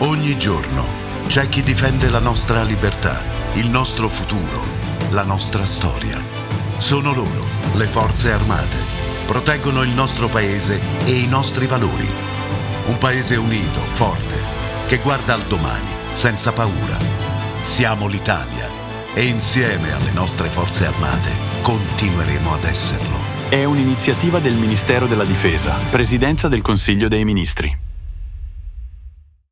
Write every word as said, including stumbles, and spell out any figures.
Ogni giorno c'è chi difende la nostra libertà, il nostro futuro, la nostra storia. Sono loro, le Forze Armate. Proteggono il nostro paese e i nostri valori. Un paese unito, forte, che guarda al domani, senza paura. Siamo l'Italia e insieme alle nostre Forze Armate continueremo ad esserlo. È un'iniziativa del Ministero della Difesa, Presidenza del Consiglio dei Ministri.